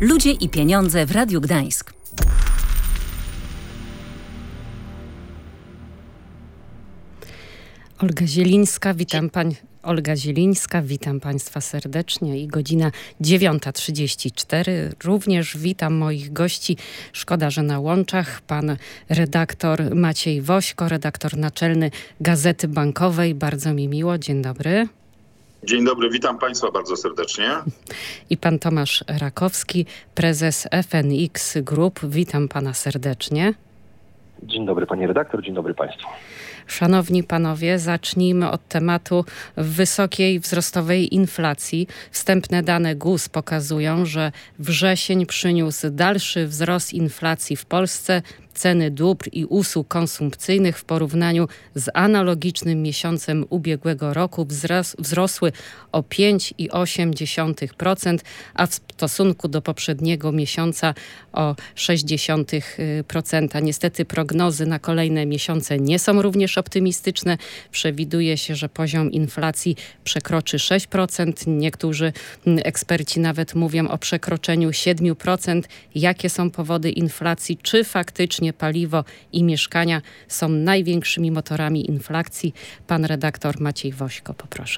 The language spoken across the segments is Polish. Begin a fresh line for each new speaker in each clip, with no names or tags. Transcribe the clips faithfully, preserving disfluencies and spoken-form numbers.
Ludzie i pieniądze w Radiu Gdańsk.
Olga Zielińska, witam pań... Olga Zielińska, witam Państwa serdecznie i godzina dziewiąta trzydzieści cztery. Również witam moich gości. Szkoda, że na łączach pan redaktor Maciej Wośko, redaktor naczelny Gazety Bankowej. Bardzo mi miło. Dzień dobry.
Dzień dobry, witam Państwa bardzo serdecznie.
I pan Tomasz Rakowski, prezes F N X Group. Witam pana serdecznie.
Dzień dobry pani redaktor, dzień dobry Państwu.
Szanowni panowie, zacznijmy od tematu wysokiej wzrostowej inflacji. Wstępne dane G U S pokazują, że wrzesień przyniósł dalszy wzrost inflacji w Polsce. Ceny dóbr i usług konsumpcyjnych w porównaniu z analogicznym miesiącem ubiegłego roku wzros- wzrosły o pięć przecinek osiem procent, a w stosunku do poprzedniego miesiąca o sześć przecinek sześć procent. Niestety prognozy na kolejne miesiące nie są również optymistyczne. Przewiduje się, że poziom inflacji przekroczy sześć procent. Niektórzy eksperci nawet mówią o przekroczeniu siedem procent. Jakie są powody inflacji? Czy faktycznie paliwo i mieszkania są największymi motorami inflacji? Pan redaktor Maciej Wośko, poproszę.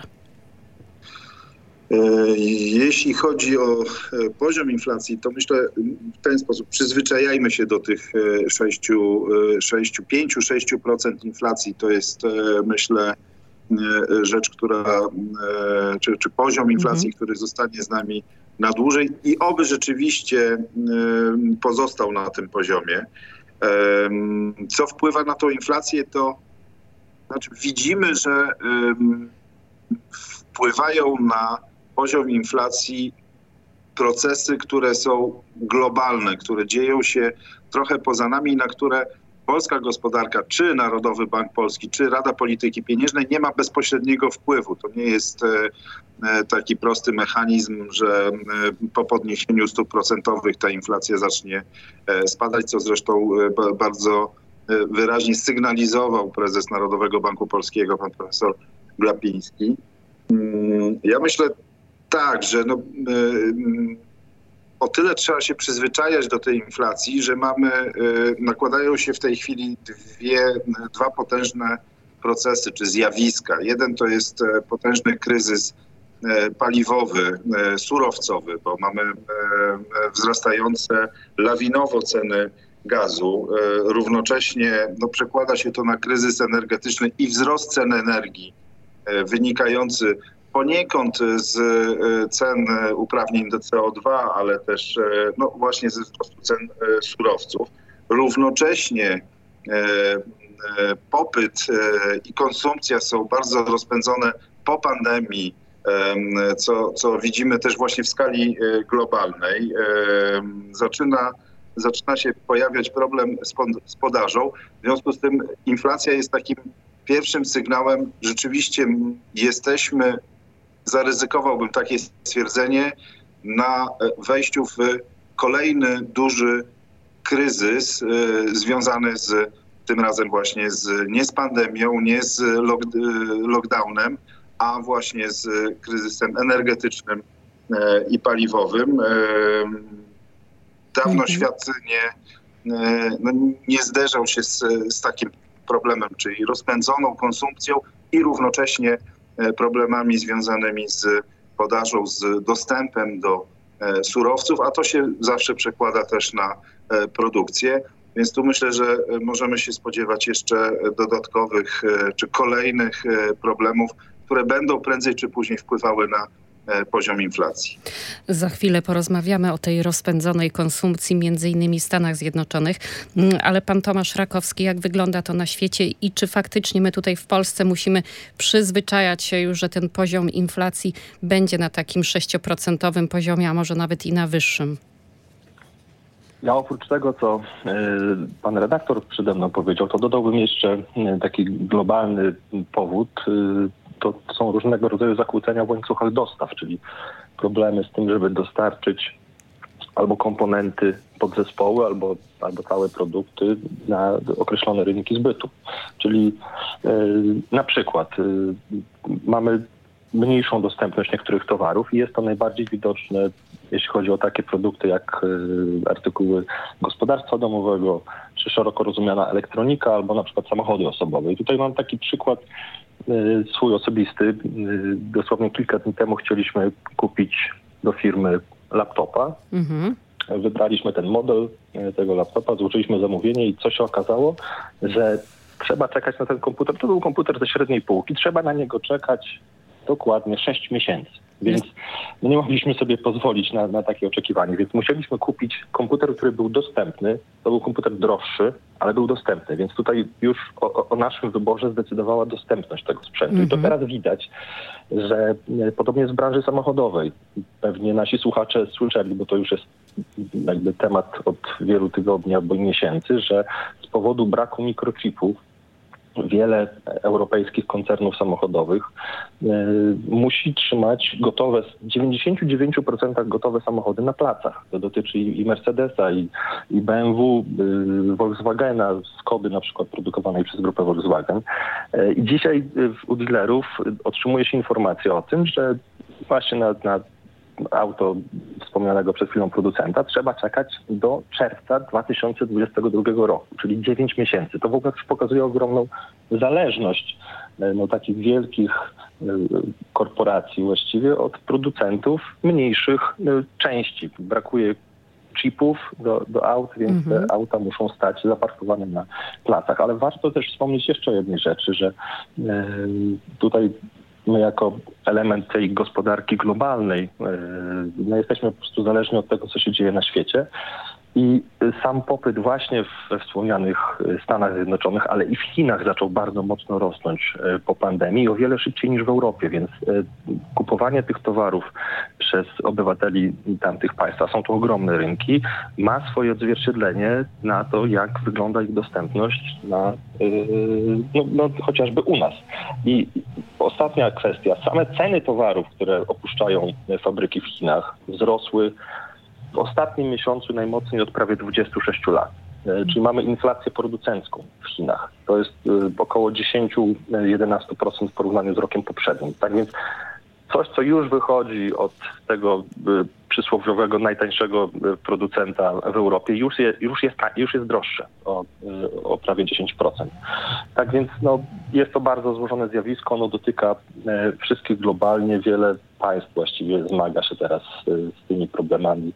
Jeśli chodzi o poziom inflacji, to myślę w ten sposób, przyzwyczajajmy się do tych sześć, pięć do sześciu procent inflacji. To jest, myślę, rzecz, która, czy, czy poziom inflacji, mhm. który zostanie z nami na dłużej i oby rzeczywiście pozostał na tym poziomie. Co wpływa na tą inflację, to znaczy widzimy, że wpływają na poziom inflacji procesy, które są globalne, które dzieją się trochę poza nami i na które polska gospodarka, czy Narodowy Bank Polski, czy Rada Polityki Pieniężnej nie ma bezpośredniego wpływu. To nie jest taki prosty mechanizm, że po podniesieniu stóp procentowych ta inflacja zacznie spadać, co zresztą bardzo wyraźnie sygnalizował prezes Narodowego Banku Polskiego, pan profesor Glapiński. Ja myślę tak, że no, o tyle trzeba się przyzwyczajać do tej inflacji, że mamy, nakładają się w tej chwili dwie, dwa potężne procesy czy zjawiska. Jeden to jest potężny kryzys paliwowy, surowcowy, bo mamy wzrastające lawinowo ceny gazu. Równocześnie no, przekłada się to na kryzys energetyczny i wzrost cen energii wynikający poniekąd z cen uprawnień do C O dwa, ale też no, właśnie ze wzrostu cen surowców. Równocześnie popyt i konsumpcja są bardzo rozpędzone po pandemii, co, co widzimy też właśnie w skali globalnej. Zaczyna, zaczyna się pojawiać problem z, pod, z podażą. W związku z tym inflacja jest takim pierwszym sygnałem, rzeczywiście jesteśmy, zaryzykowałbym takie stwierdzenie, na wejściu w kolejny duży kryzys y, związany z tym razem właśnie z, nie z pandemią, nie z lock, y, lockdownem, a właśnie z kryzysem energetycznym y, i paliwowym. Y, dawno mhm. świat nie, y, no, nie zderzał się z, z takim problemem, czyli rozpędzoną konsumpcją i równocześnie problemami związanymi z podażą, z dostępem do surowców, a to się zawsze przekłada też na produkcję. Więc tu myślę, że możemy się spodziewać jeszcze dodatkowych czy kolejnych problemów, które będą prędzej czy później wpływały na poziom inflacji.
Za chwilę porozmawiamy o tej rozpędzonej konsumpcji, między innymi w Stanach Zjednoczonych. Ale pan Tomasz Rakowski, jak wygląda to na świecie i czy faktycznie my tutaj w Polsce musimy przyzwyczajać się już, że ten poziom inflacji będzie na takim sześcioprocentowym poziomie, a może nawet i na wyższym?
Ja oprócz tego, co y, pan redaktor przede mną powiedział, to dodałbym jeszcze y, taki globalny powód. Y, to są różnego rodzaju zakłócenia w łańcuchach dostaw, czyli problemy z tym, żeby dostarczyć albo komponenty podzespoły, albo, albo całe produkty na określone rynki zbytu. Czyli y, na przykład y, mamy mniejszą dostępność niektórych towarów i jest to najbardziej widoczne, jeśli chodzi o takie produkty jak y, artykuły gospodarstwa domowego, czy szeroko rozumiana elektronika, albo na przykład samochody osobowe. I tutaj mam taki przykład y, swój osobisty. Y, dosłownie kilka dni temu chcieliśmy kupić do firmy laptopa. Mhm. Wybraliśmy ten model y, tego laptopa, złożyliśmy zamówienie i co się okazało, że trzeba czekać na ten komputer. To był komputer ze średniej półki. Trzeba na niego czekać dokładnie sześć miesięcy. Więc my nie mogliśmy sobie pozwolić na, na takie oczekiwanie, więc musieliśmy kupić komputer, który był dostępny. To był komputer droższy, ale był dostępny, więc tutaj już o, o naszym wyborze zdecydowała dostępność tego sprzętu. Mm-hmm. I to teraz widać, że podobnie jest w branży samochodowej. Pewnie nasi słuchacze słyszeli, bo to już jest jakby temat od wielu tygodni albo miesięcy, że z powodu braku mikrochipów wiele europejskich koncernów samochodowych y, musi trzymać gotowe, w dziewięćdziesięciu dziewięciu procentach gotowe samochody na placach. To dotyczy i, i Mercedesa, i, i B M W, y, Volkswagena, Skody na przykład produkowanej przez grupę Volkswagen. Y, I dzisiaj y, u dealerów otrzymuje się informację o tym, że właśnie na, na auto wspomnianego przed chwilą producenta trzeba czekać do czerwca dwa tysiące dwudziestego drugiego roku, czyli dziewięć miesięcy. To w ogóle też pokazuje ogromną zależność no, takich wielkich y, korporacji właściwie od producentów mniejszych y, części. Brakuje chipów do, do aut, więc mhm. te auta muszą stać zaparkowane na placach. Ale warto też wspomnieć jeszcze o jednej rzeczy, że y, tutaj my jako element tej gospodarki globalnej no jesteśmy po prostu zależni od tego, co się dzieje na świecie. I sam popyt właśnie we wspomnianych Stanach Zjednoczonych, ale i w Chinach zaczął bardzo mocno rosnąć po pandemii, o wiele szybciej niż w Europie, więc kupowanie tych towarów przez obywateli tamtych państw, a są to ogromne rynki, ma swoje odzwierciedlenie na to, jak wygląda ich dostępność na, no, no, chociażby u nas. I ostatnia kwestia, same ceny towarów, które opuszczają fabryki w Chinach, wzrosły w ostatnim miesiącu najmocniej od prawie dwudziestu sześciu lat. Czyli mamy inflację producencką w Chinach. To jest około dziesięć do jedenastu procent w porównaniu z rokiem poprzednim. Tak więc coś, co już wychodzi od tego przysłowiowego najtańszego producenta w Europie, już, je, już, jest, już jest droższe o, o prawie dziesięć procent. Tak więc no, jest to bardzo złożone zjawisko, ono dotyka wszystkich globalnie, wiele państw właściwie zmaga się teraz z tymi problemami,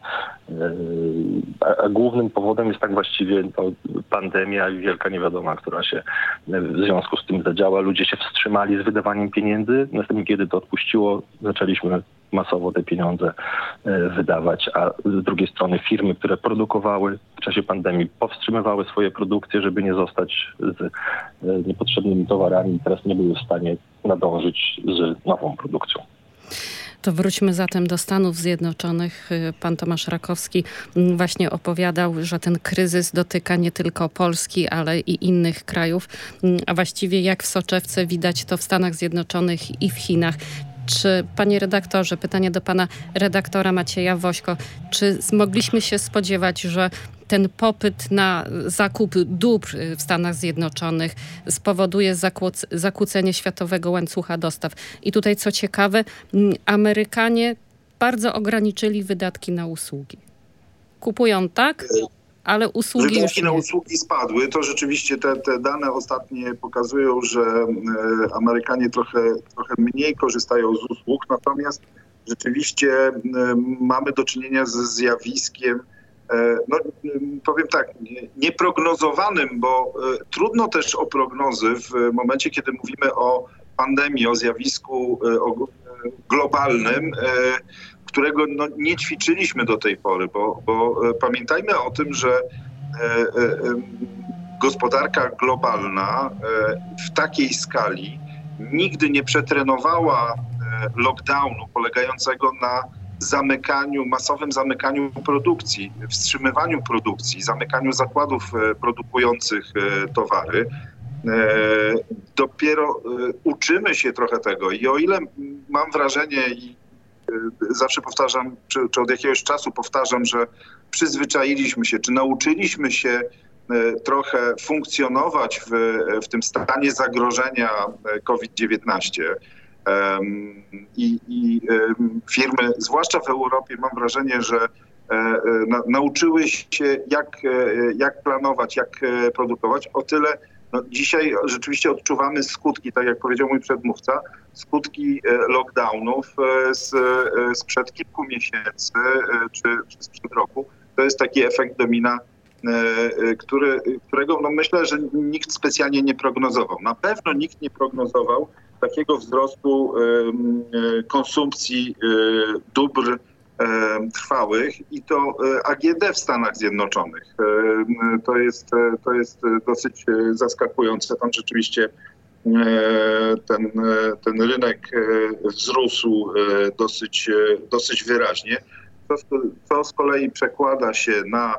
a, a głównym powodem jest tak właściwie no, pandemia i wielka niewiadoma, która się w związku z tym zadziała. Ludzie się wstrzymali z wydawaniem pieniędzy, następnie kiedy to odpuściło, zaczęliśmy masowo te pieniądze wydawać, a z drugiej strony firmy, które produkowały w czasie pandemii, powstrzymywały swoje produkcje, żeby nie zostać z niepotrzebnymi towarami i teraz nie były w stanie nadążyć z nową produkcją.
To wróćmy zatem do Stanów Zjednoczonych. Pan Tomasz Rakowski właśnie opowiadał, że ten kryzys dotyka nie tylko Polski, ale i innych krajów, a właściwie jak w soczewce widać to w Stanach Zjednoczonych i w Chinach. Czy, panie redaktorze, pytanie do pana redaktora Macieja Wośko, czy mogliśmy się spodziewać, że ten popyt na zakup dóbr w Stanach Zjednoczonych spowoduje zakłóc- zakłócenie światowego łańcucha dostaw? I tutaj, co ciekawe, Amerykanie bardzo ograniczyli wydatki na usługi. Kupują tak, ale usługi
Wydatki
już nie.
na usługi spadły. To rzeczywiście te, te dane ostatnie pokazują, że e, Amerykanie trochę, trochę mniej korzystają z usług, natomiast rzeczywiście e, mamy do czynienia ze zjawiskiem, e, no powiem tak, nie, nieprognozowanym, bo e, trudno też o prognozy w momencie, kiedy mówimy o pandemii, o zjawisku e, o, globalnym, e, którego no, nie ćwiczyliśmy do tej pory, bo, bo pamiętajmy o tym, że e, e, gospodarka globalna e, w takiej skali nigdy nie przetrenowała e, lockdownu polegającego na zamykaniu, masowym zamykaniu produkcji, wstrzymywaniu produkcji, zamykaniu zakładów e, produkujących e, towary. E, dopiero e, uczymy się trochę tego i o ile mam wrażenie i zawsze powtarzam, czy, czy od jakiegoś czasu powtarzam, że przyzwyczailiśmy się, czy nauczyliśmy się trochę funkcjonować w, w tym stanie zagrożenia kowid dziewiętnaście. I, i firmy, zwłaszcza w Europie, mam wrażenie, że na, nauczyły się, jak, jak planować, jak produkować. O tyle no, dzisiaj rzeczywiście odczuwamy skutki, tak jak powiedział mój przedmówca, skutki lockdownów z, sprzed kilku miesięcy czy, czy sprzed roku. To jest taki efekt domina, który, którego no myślę, że nikt specjalnie nie prognozował. Na pewno nikt nie prognozował takiego wzrostu konsumpcji dóbr trwałych i to A G D w Stanach Zjednoczonych. To jest, to jest dosyć zaskakujące. Tam rzeczywiście ten, ten rynek wzrósł dosyć, dosyć wyraźnie, co, co z kolei przekłada się na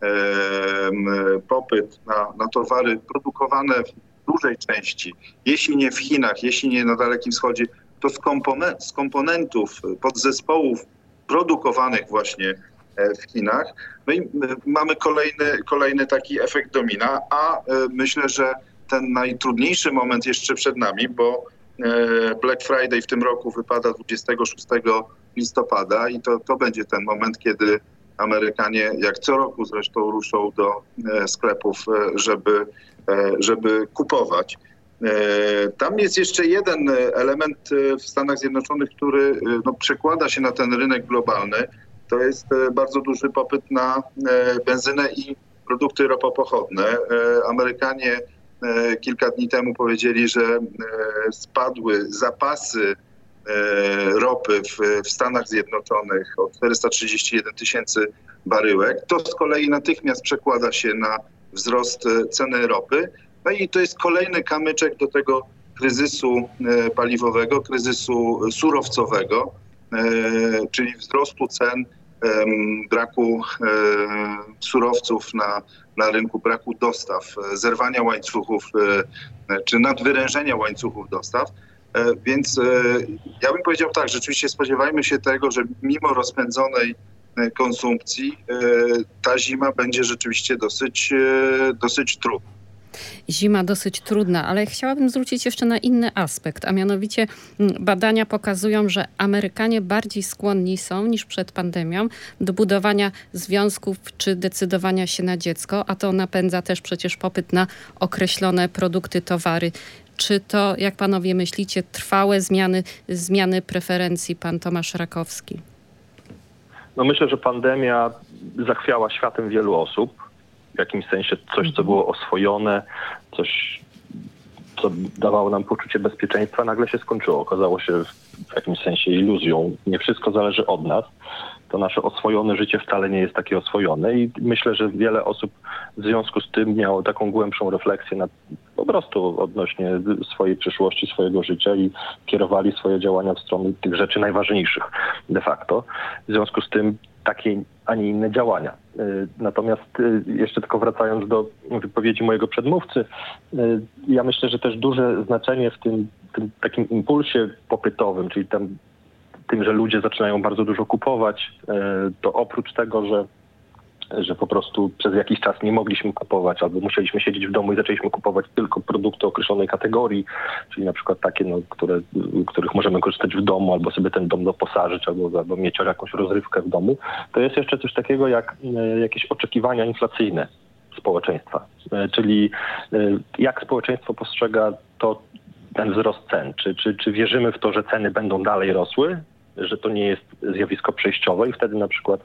popyt na, na towary produkowane w dużej części, jeśli nie w Chinach, jeśli nie na Dalekim Wschodzie, to z, komponen- z komponentów, podzespołów produkowanych właśnie w Chinach. No i mamy kolejny, kolejny taki efekt domina, a myślę, że ten najtrudniejszy moment jeszcze przed nami, bo Black Friday w tym roku wypada dwudziestego szóstego listopada i to, to będzie ten moment, kiedy Amerykanie, jak co roku zresztą, ruszą do sklepów, żeby, żeby kupować. Tam jest jeszcze jeden element w Stanach Zjednoczonych, który no, przekłada się na ten rynek globalny. To jest bardzo duży popyt na benzynę i produkty ropopochodne. Amerykanie kilka dni temu powiedzieli, że spadły zapasy ropy w, w Stanach Zjednoczonych o czterysta trzydzieści jeden tysięcy baryłek. To z kolei natychmiast przekłada się na wzrost ceny ropy. No i to jest kolejny kamyczek do tego kryzysu paliwowego, kryzysu surowcowego, czyli wzrostu cen, braku surowców na, na rynku, braku dostaw, zerwania łańcuchów czy nadwyrężenia łańcuchów dostaw. Więc ja bym powiedział tak, rzeczywiście spodziewajmy się tego, że mimo rozpędzonej konsumpcji ta zima będzie rzeczywiście dosyć, dosyć trudna.
Zima dosyć trudna, ale chciałabym zwrócić jeszcze na inny aspekt, a mianowicie badania pokazują, że Amerykanie bardziej skłonni są niż przed pandemią do budowania związków czy decydowania się na dziecko, a to napędza też przecież popyt na określone produkty, towary. Czy to, jak panowie myślicie, trwałe zmiany, zmiany preferencji? Pan Tomasz Rakowski.
No myślę, że pandemia zachwiała światem wielu osób. W jakimś sensie coś, co było oswojone, coś, co dawało nam poczucie bezpieczeństwa, nagle się skończyło. Okazało się w jakimś sensie iluzją. Nie wszystko zależy od nas. To nasze oswojone życie wcale nie jest takie oswojone i myślę, że wiele osób w związku z tym miało taką głębszą refleksję nad, po prostu odnośnie swojej przyszłości, swojego życia i kierowali swoje działania w stronę tych rzeczy najważniejszych de facto. W związku z tym takie, a nie inne działania. Natomiast jeszcze tylko wracając do wypowiedzi mojego przedmówcy, ja myślę, że też duże znaczenie w tym, tym takim impulsie popytowym, czyli tam tym, że ludzie zaczynają bardzo dużo kupować, to oprócz tego, że, że po prostu przez jakiś czas nie mogliśmy kupować albo musieliśmy siedzieć w domu i zaczęliśmy kupować tylko produkty określonej kategorii, czyli na przykład takie, no, które, których możemy korzystać w domu albo sobie ten dom doposażyć albo, albo mieć jakąś rozrywkę w domu, to jest jeszcze coś takiego jak jakieś oczekiwania inflacyjne społeczeństwa. Czyli jak społeczeństwo postrzega to, ten wzrost cen. Czy, czy, czy wierzymy w to, że ceny będą dalej rosły, że to nie jest zjawisko przejściowe i wtedy na przykład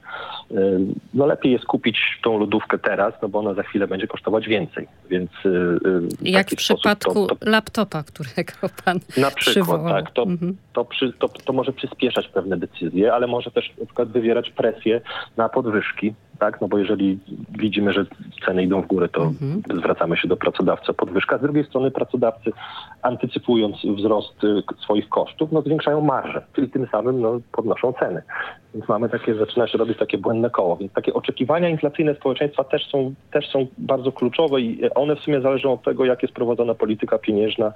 no lepiej jest kupić tą lodówkę teraz, no bo ona za chwilę będzie kosztować więcej. Więc
jak w przypadku to, to, laptopa, którego pan
na przykład,
przywołał.
tak, to, mhm. to, przy, to, to może przyspieszać pewne decyzje, ale może też na przykład wywierać presję na podwyżki, tak? No bo jeżeli widzimy, że ceny idą w górę, to mhm. zwracamy się do pracodawcy o podwyżkę. Z drugiej strony pracodawcy, antycypując wzrost swoich kosztów, no zwiększają marże, czyli tym samym no, podnoszą ceny. Więc mamy takie, zaczyna się robić takie błędne koło. Więc takie oczekiwania inflacyjne społeczeństwa też są, też są bardzo kluczowe i one w sumie zależą od tego, jak jest prowadzona polityka pieniężna.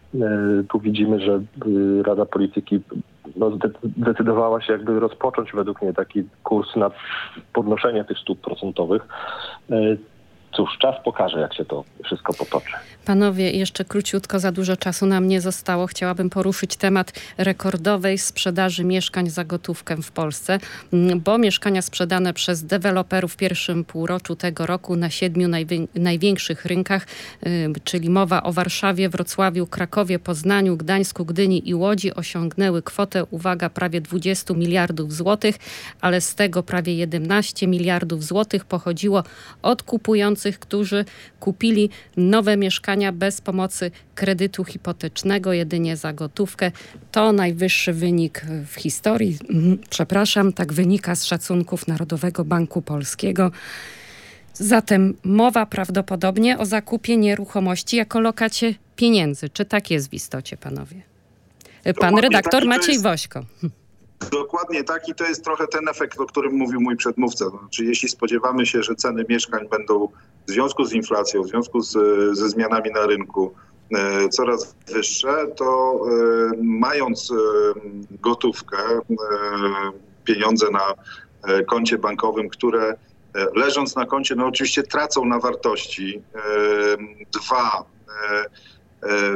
Tu widzimy, że Rada Polityki no, zdecydowała się jakby rozpocząć według mnie taki kurs na podnoszenie tych stóp procentowych. cóż, czas pokaże, jak się to wszystko potoczy.
Panowie, jeszcze króciutko, za dużo czasu nam nie zostało. Chciałabym poruszyć temat rekordowej sprzedaży mieszkań za gotówkę w Polsce, bo mieszkania sprzedane przez deweloperów w pierwszym półroczu tego roku na siedmiu najwi- największych rynkach, yy, czyli mowa o Warszawie, Wrocławiu, Krakowie, Poznaniu, Gdańsku, Gdyni i Łodzi, osiągnęły kwotę, uwaga, prawie dwadzieścia miliardów złotych, ale z tego prawie jedenaście miliardów złotych pochodziło od kupujących, którzy kupili nowe mieszkania bez pomocy kredytu hipotecznego, jedynie za gotówkę. To najwyższy wynik w historii. Przepraszam, tak wynika z szacunków Narodowego Banku Polskiego. Zatem mowa prawdopodobnie o zakupie nieruchomości jako lokacie pieniędzy. Czy tak jest w istocie, panowie? Pan
Dokładnie
redaktor
tak,
Maciej
jest...
Wośko.
Dokładnie tak i to jest trochę ten efekt, o którym mówił mój przedmówca. Znaczy, jeśli spodziewamy się, że ceny mieszkań będą w związku z inflacją, w związku z, ze zmianami na rynku e, coraz wyższe, to e, mając e, gotówkę, e, pieniądze na e, koncie bankowym, które e, leżąc na koncie, no oczywiście tracą na wartości. E, dwa, e, e,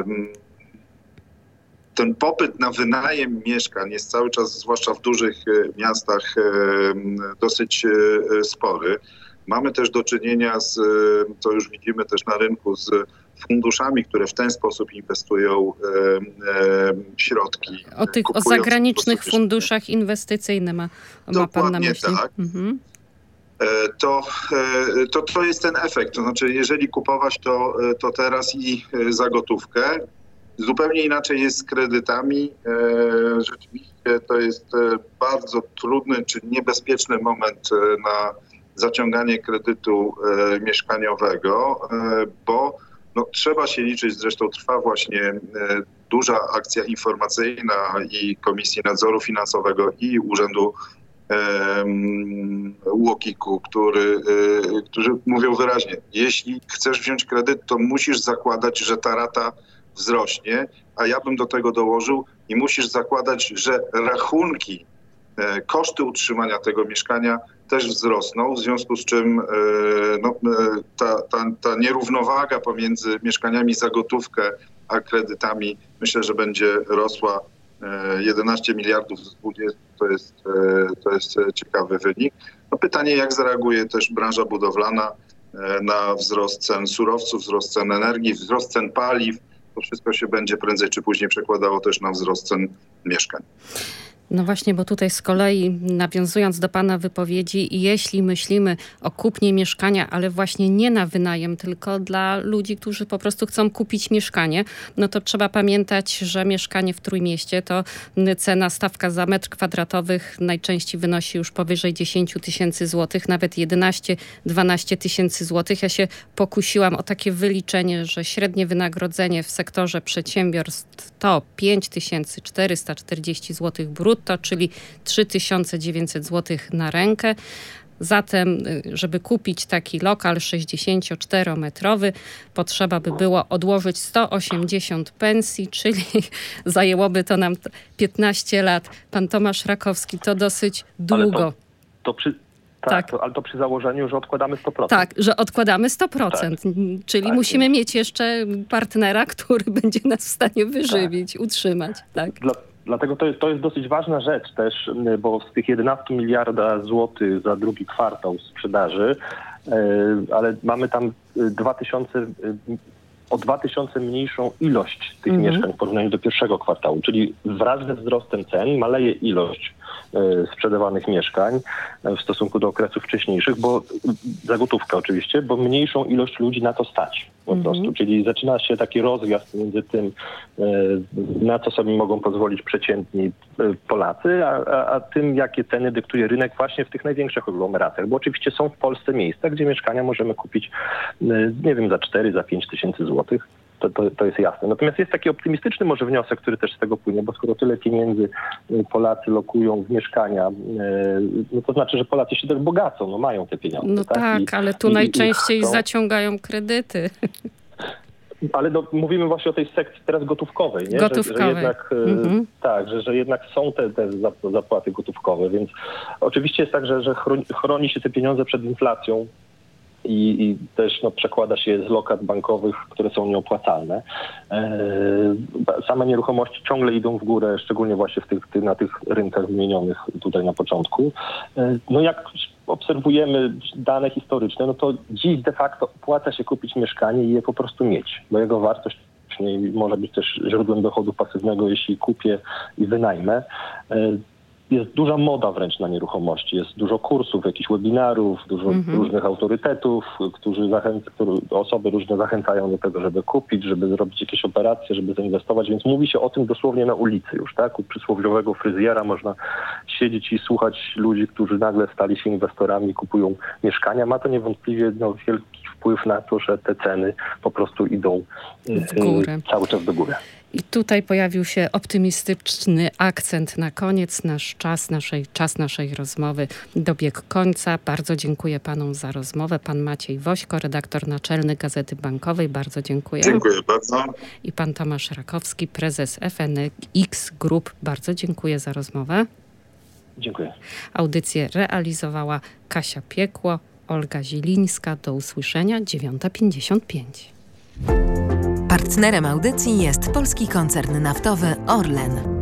ten popyt na wynajem mieszkań jest cały czas, zwłaszcza w dużych miastach, dosyć spory. Mamy też do czynienia z, co już widzimy też na rynku, z funduszami, które w ten sposób inwestują środki.
O tych o zagranicznych funduszach inwestycyjnych ma, ma pan na myśli?
Tak.
Mhm.
To, to, to jest ten efekt. To znaczy, jeżeli kupować to, to teraz i za gotówkę, zupełnie inaczej jest z kredytami. Rzeczywiście to jest bardzo trudny czy niebezpieczny moment na zaciąganie kredytu mieszkaniowego, bo no, trzeba się liczyć, zresztą trwa właśnie duża akcja informacyjna i Komisji Nadzoru Finansowego i Urzędu U O K I K-u, który, którzy mówią wyraźnie, jeśli chcesz wziąć kredyt, to musisz zakładać, że ta rata wzrośnie, a ja bym do tego dołożył i musisz zakładać, że rachunki, koszty utrzymania tego mieszkania też wzrosną, w związku z czym no, ta, ta, ta nierównowaga pomiędzy mieszkaniami za gotówkę a kredytami myślę, że będzie rosła. jedenaście miliardów z dwudziestu to jest, to jest ciekawy wynik. No pytanie, jak zareaguje też branża budowlana na wzrost cen surowców, wzrost cen energii, wzrost cen paliw. To wszystko się będzie prędzej czy później przekładało też na wzrost cen mieszkań.
No właśnie, bo tutaj z kolei nawiązując do pana wypowiedzi, jeśli myślimy o kupnie mieszkania, ale właśnie nie na wynajem, tylko dla ludzi, którzy po prostu chcą kupić mieszkanie, no to trzeba pamiętać, że mieszkanie w Trójmieście to cena, stawka za metr kwadratowy najczęściej wynosi już powyżej dziesięć tysięcy złotych, nawet jedenaście dwanaście tysięcy złotych. Ja się pokusiłam o takie wyliczenie, że średnie wynagrodzenie w sektorze przedsiębiorstw to pięć tysięcy czterysta czterdzieści złotych brutto, czyli trzy tysiące dziewięćset złotych na rękę. Zatem, żeby kupić taki lokal sześćdziesięcioczterometrowy, potrzeba by było odłożyć sto osiemdziesiąt pensji, czyli zajęłoby to nam piętnaście lat. Pan Tomasz Rakowski, to dosyć długo.
Ale to, to przy... Tak, tak. To, ale to przy założeniu, że odkładamy sto procent.
Tak, że odkładamy sto procent. Tak. Czyli tak, musimy jest. mieć jeszcze partnera, który będzie nas w stanie wyżywić, tak. utrzymać. Tak.
Dla... Dlatego to jest, to jest dosyć ważna rzecz też, bo z tych jedenaście miliarda złotych za drugi kwartał sprzedaży, ale mamy tam dwa tysiące, o dwa tysiące mniejszą ilość tych mhm. mieszkań w porównaniu do pierwszego kwartału, czyli wraz ze wzrostem cen maleje ilość sprzedawanych mieszkań w stosunku do okresów wcześniejszych, bo za gotówkę oczywiście, bo mniejszą ilość ludzi na to stać po mm-hmm. prostu. Czyli zaczyna się taki rozjazd między tym, na co sobie mogą pozwolić przeciętni Polacy, a, a, a tym, jakie ceny dyktuje rynek właśnie w tych największych aglomeracjach. Bo oczywiście są w Polsce miejsca, gdzie mieszkania możemy kupić, nie wiem, za cztery, za pięć tysięcy złotych. To, to, to jest jasne. Natomiast jest taki optymistyczny może wniosek, który też z tego płynie, bo skoro tyle pieniędzy Polacy lokują w mieszkania, no to znaczy, że Polacy się też bogacą, no mają te pieniądze.
No tak, tak I, ale tu i, najczęściej i chcą... zaciągają kredyty.
Ale do, mówimy właśnie o tej sekcji teraz gotówkowej, nie?
Gotówkowej.
Że, że jednak, mm-hmm. tak, że, że jednak są te, te zapłaty gotówkowe, więc oczywiście jest tak, że, że chroni się te pieniądze przed inflacją i, i też no, przekłada się z lokat bankowych, które są nieopłacalne. Same nieruchomości ciągle idą w górę, szczególnie właśnie w tych, na tych rynkach wymienionych tutaj na początku. No jak obserwujemy dane historyczne, no to dziś de facto opłaca się kupić mieszkanie i je po prostu mieć, bo jego wartość może być też źródłem dochodu pasywnego, jeśli kupię i wynajmę. Jest duża moda wręcz na nieruchomości. Jest dużo kursów, jakichś webinarów, dużo mm-hmm. różnych autorytetów, którzy zachęca, które osoby różne zachęcają do tego, żeby kupić, żeby zrobić jakieś operacje, żeby zainwestować. Więc mówi się o tym dosłownie na ulicy już, tak? U przysłowiowego fryzjera można siedzieć i słuchać ludzi, którzy nagle stali się inwestorami i kupują mieszkania. Ma to niewątpliwie no, wielki wpływ na to, że te ceny po prostu idą
w górę.
Cały czas do góry.
I tutaj pojawił się optymistyczny akcent na koniec. Nasz czas naszej, czas naszej rozmowy dobiegł końca. Bardzo dziękuję panom za rozmowę. Pan Maciej Wośko, redaktor naczelny Gazety Bankowej. Bardzo dziękuję.
Dziękuję bardzo.
I pan Tomasz Rakowski, prezes F N X Group. Bardzo dziękuję za rozmowę.
Dziękuję.
Audycję realizowała Kasia Piekło, Olga Zielińska. Do usłyszenia dziewiąta pięćdziesiąt pięć.
Partnerem audycji jest polski koncern naftowy Orlen.